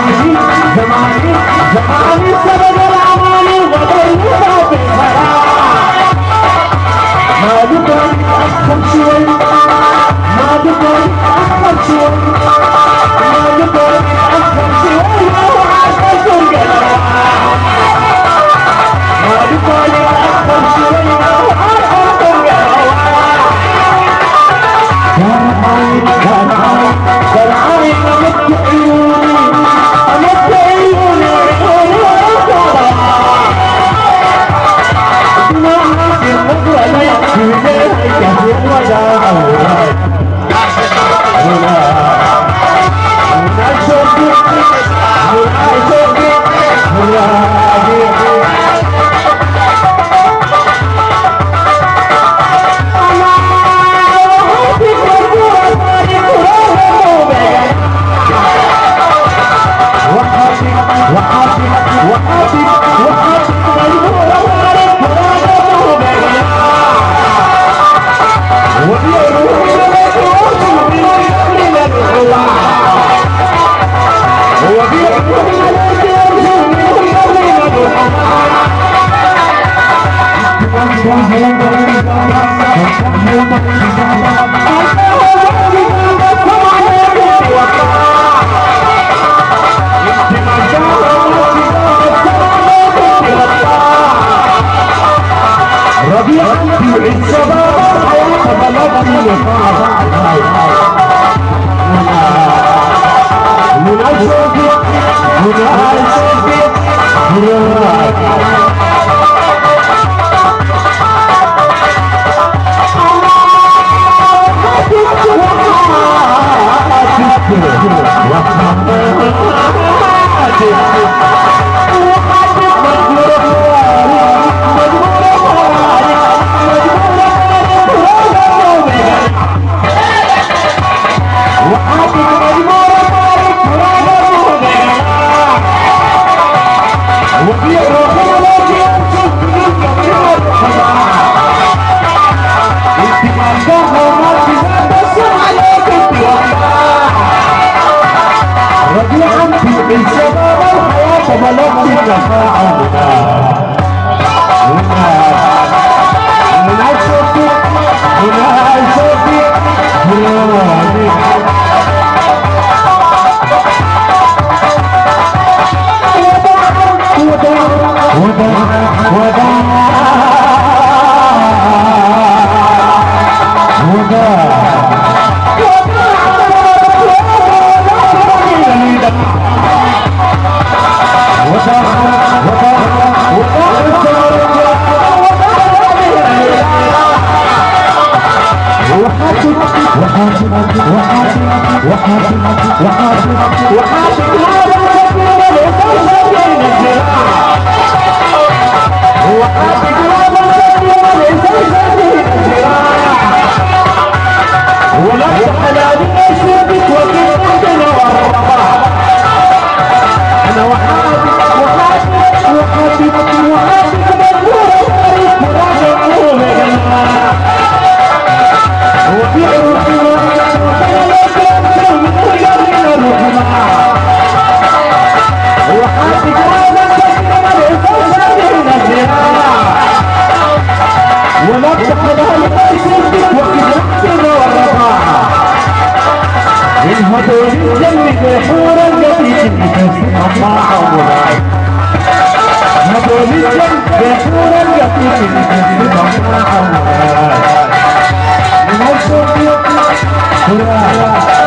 زماني سبب الأماني وغيرها بالفراغ ما بقول أفهم شوي ما بقول أفهم شوي ما بقول أفهم شوي وعاشق القلب ما بقول أفهم شوي وعاشق القلب كالعين أمد عيوني أمد عيوني وعيوني وعيوني ما عندي القدوة لا يكفي ليك يهدي الوداع هنا شوقي هنا شوقي هنا Yeah.